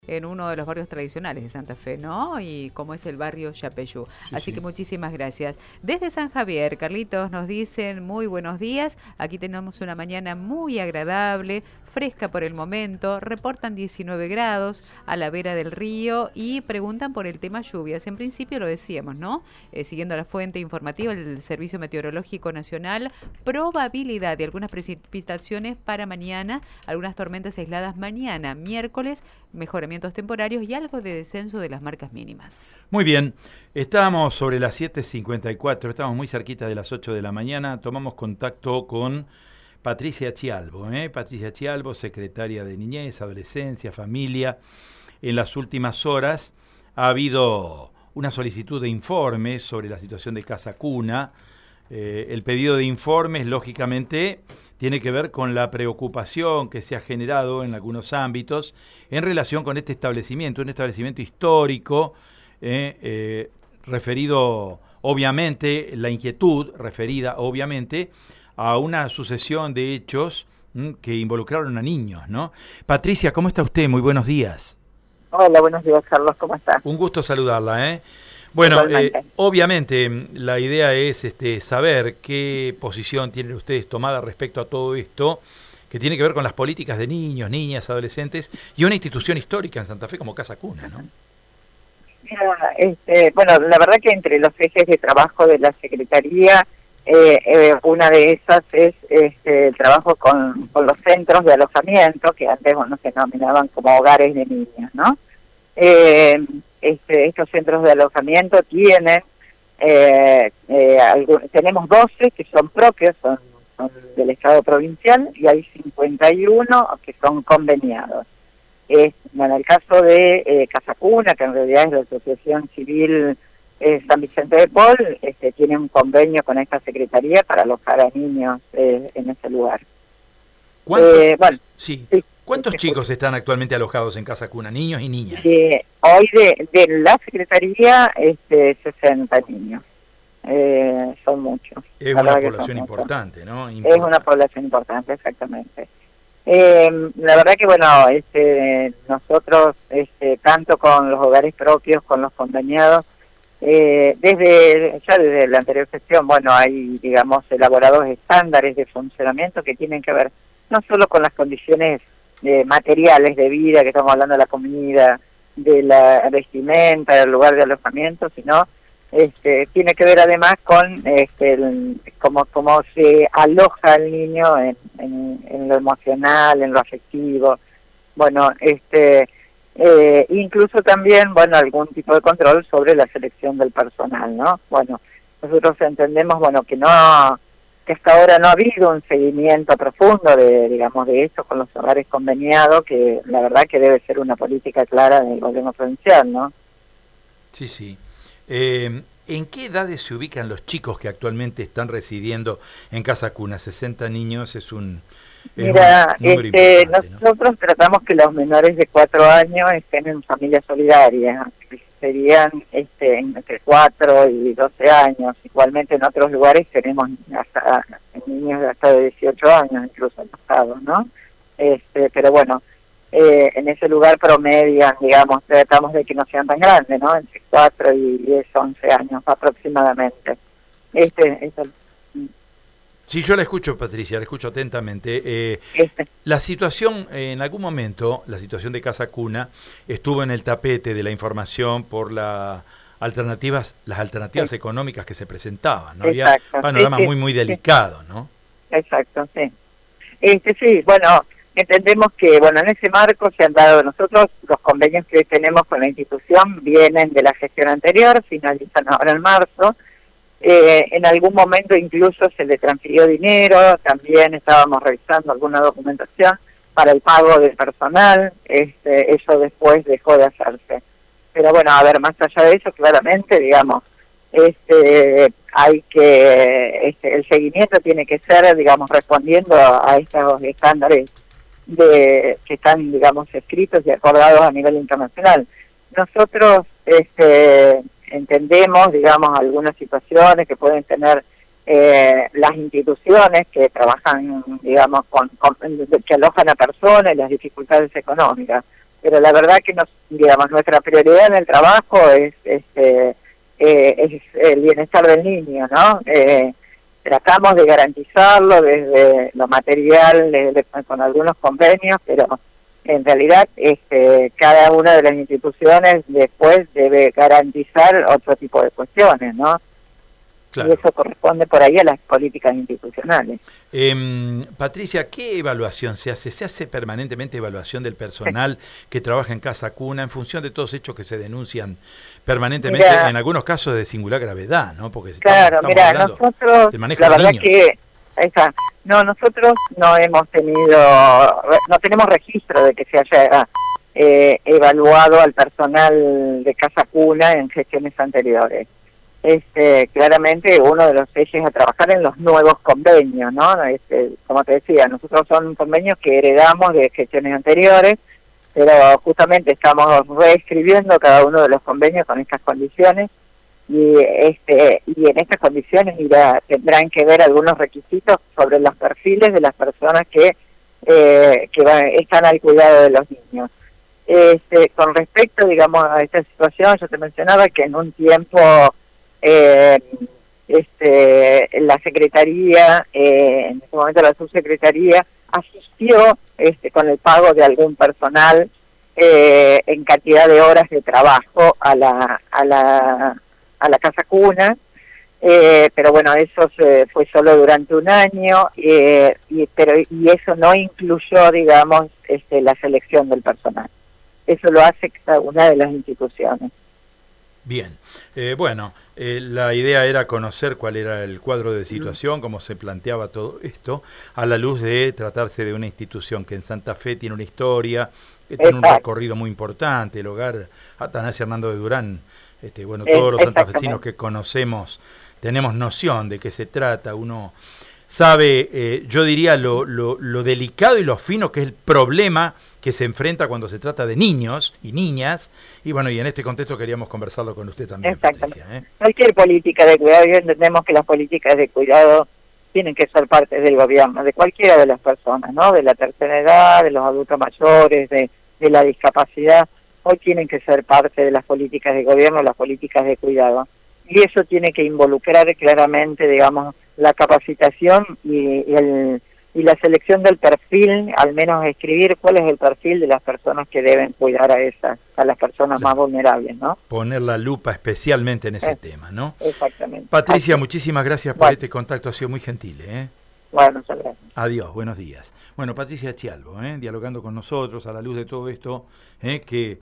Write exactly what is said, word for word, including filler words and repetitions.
en uno de los barrios tradicionales de Santa Fe, ¿no? Y como es el barrio Yapeyú. Sí, Así sí. que muchísimas gracias. Desde San Javier, Carlitos, nos dicen muy buenos días. Aquí tenemos una mañana muy agradable, fresca por el momento. Reportan diecinueve grados a la vera del río y preguntan por el tema lluvias. En principio lo decíamos, ¿no? Eh, siguiendo la fuente informativa del Servicio Meteorológico Nacional, probabilidad de algunas precipitaciones para mañana, algunas tormentas aisladas mañana, miércoles, mejoramientos temporarios y algo de descenso de las marcas mínimas. Muy bien, estábamos sobre las siete cincuenta y cuatro, estamos muy cerquita de las ocho de la mañana, tomamos contacto con Patricia Chialbo, ¿eh? Patricia Chialbo, secretaria de Niñez, Adolescencia, Familia. En las últimas horas ha habido una solicitud de informes sobre la situación de Casa Cuna. Eh, el pedido de informes, lógicamente, tiene que ver con la preocupación que se ha generado en algunos ámbitos en relación con este establecimiento, un establecimiento histórico, eh, eh, referido, obviamente, la inquietud referida, obviamente, a una sucesión de hechos m, que involucraron a niños, ¿no? Patricia, ¿cómo está usted? Muy buenos días. Hola, buenos días, Carlos, ¿cómo estás? Un gusto saludarla, ¿eh? Bueno, eh, obviamente la idea es este, saber qué posición tienen ustedes tomada respecto a todo esto, que tiene que ver con las políticas de niños, niñas, adolescentes, y una institución histórica en Santa Fe como Casa Cuna, ¿no? Mira, este, bueno, la verdad que entre los ejes de trabajo de la Secretaría, eh, eh, una de esas es este, el trabajo con, con los centros de alojamiento, que antes bueno, se denominaban como hogares de niños, ¿no? Eh, este, estos centros de alojamiento tienen, eh, eh, algún, tenemos doce que son propios, son, son del Estado provincial, y hay cincuenta y uno que son conveniados. Es, bueno, el caso de eh, Casa Cuna, que en realidad es la Asociación Civil eh, San Vicente de Paul, este, tiene un convenio con esta Secretaría para alojar a niños eh, en ese lugar. ¿Cuántos, eh, bueno, sí. sí, ¿Cuántos sí, chicos están actualmente alojados en Casa Cuna, niños y niñas? Eh, hoy de, de la Secretaría, este, sesenta niños. Eh, son muchos. Es la una verdad que población son importante, ¿no? muchos. Importa. Es una población importante, exactamente. Eh, la verdad que, bueno, este, nosotros, este, tanto con los hogares propios, con los conveniados, eh, desde ya desde la anterior gestión, bueno, hay, digamos, elaborados estándares de funcionamiento que tienen que ver no solo con las condiciones eh, materiales de vida, que estamos hablando de la comida, de la vestimenta, del lugar de alojamiento, sino este, tiene que ver además con este, el, cómo, cómo se aloja el niño en, en, en lo emocional, en lo afectivo. Bueno, este eh, incluso también, bueno, algún tipo de control sobre la selección del personal, ¿no? Bueno, nosotros entendemos, bueno, que no, que hasta ahora no ha habido un seguimiento profundo de, digamos, de esto con los hogares conveniados, que la verdad que debe ser una política clara del gobierno provincial, ¿no? Sí, sí. Eh, ¿En qué edades se ubican los chicos que actualmente están residiendo en Casa Cuna? sesenta niños es un, es Mira, un número este, importante, nosotros ¿no? tratamos que los menores de cuatro años estén en familias solidarias, que serían este, entre cuatro y doce años. Igualmente en otros lugares tenemos hasta niños de hasta de dieciocho años, incluso en pasados, ¿no? Este, pero bueno, eh, en ese lugar promedian, digamos, tratamos de que no sean tan grandes, ¿no? Entre cuatro y diez, once años aproximadamente. Este, este Sí, yo la escucho, Patricia, la escucho atentamente. Eh, este. La situación, eh, en algún momento, la situación de Casa Cuna estuvo en el tapete de la información por la alternativas, las alternativas Sí. económicas que se presentaban, ¿no? Exacto. Había panorama Sí, sí, muy, muy sí. delicado, ¿no? Exacto, sí. Este, sí, bueno, entendemos que, bueno, en ese marco se han dado nosotros, los convenios que tenemos con la institución vienen de la gestión anterior, finalizan ahora en marzo. Eh, en algún momento incluso se le transfirió dinero, también estábamos revisando alguna documentación para el pago del personal, este, eso después dejó de hacerse. Pero bueno, a ver, más allá de eso, claramente, digamos, este, hay que, este, el seguimiento tiene que ser, digamos, respondiendo a, a estos estándares de que están, digamos, escritos y acordados a nivel internacional. Nosotros, este, entendemos, digamos, algunas situaciones que pueden tener eh, las instituciones que trabajan, digamos, con, con que alojan a personas y las dificultades económicas. pero la verdad que nos, digamos, nuestra prioridad en el trabajo es este eh, es el bienestar del niño, ¿no? Eh, tratamos de garantizarlo desde lo material, desde, con algunos convenios, pero en realidad este, cada una de las instituciones después debe garantizar otro tipo de cuestiones, ¿no? Claro. Y eso corresponde por ahí a las políticas institucionales. Eh, Patricia, ¿qué evaluación se hace? ¿Se hace permanentemente evaluación del personal que trabaja en Casa Cuna en función de todos hechos que se denuncian permanentemente, mirá, en algunos casos de singular gravedad, ¿no? Porque claro, estamos, estamos mira, nosotros, del manejo la de verdad niños. que, esa, no, nosotros no hemos tenido, no tenemos registro de que se haya eh, evaluado al personal de Casa Cuna en gestiones anteriores. Este, claramente uno de los ejes a trabajar en los nuevos convenios, ¿no? Este, como te decía, nosotros son convenios que heredamos de gestiones anteriores, pero justamente estamos reescribiendo cada uno de los convenios con estas condiciones y este y en estas condiciones mira, tendrán que ver algunos requisitos sobre los perfiles de las personas que eh, que van, están al cuidado de los niños. Este, con respecto, digamos, a esta situación, yo te mencionaba que en un tiempo Eh, este, la Secretaría, eh, en ese momento la Subsecretaría, asistió este, con el pago de algún personal eh, en cantidad de horas de trabajo a la a la, a la Casa Cuna, eh, pero bueno, eso se, fue solo durante un año, eh, y, pero, y eso no incluyó, digamos, este, la selección del personal. Eso lo hace cada una de las instituciones. Bien, eh, bueno, eh, la idea era conocer cuál era el cuadro de situación, mm. cómo se planteaba todo esto, a la luz de tratarse de una institución que en Santa Fe tiene una historia, que tiene un recorrido muy importante, el hogar Atanasio Hernando de Durán, este, bueno, todos los santafesinos que conocemos tenemos noción de qué se trata, uno sabe, eh, yo diría, lo, lo, lo delicado y lo fino que es el problema que se enfrenta cuando se trata de niños y niñas, y bueno, y en este contexto queríamos conversarlo con usted también, Patricia, ¿eh? Cualquier política de cuidado, y entendemos que las políticas de cuidado tienen que ser parte del gobierno, de cualquiera de las personas, ¿no? De la tercera edad, de los adultos mayores, de, de la discapacidad, hoy tienen que ser parte de las políticas de gobierno, las políticas de cuidado. Y eso tiene que involucrar claramente, digamos, la capacitación y, y el... y la selección del perfil, al menos escribir cuál es el perfil de las personas que deben cuidar a esas, a las personas claro. más vulnerables, ¿no? Poner la lupa especialmente en ese eh, tema, ¿no? Exactamente. Patricia, Así. muchísimas gracias por bueno. este contacto, ha sido muy gentil, ¿eh? Bueno, muchas gracias. Adiós, buenos días. Bueno, Patricia Chialvo, ¿eh? dialogando con nosotros a la luz de todo esto, ¿eh? que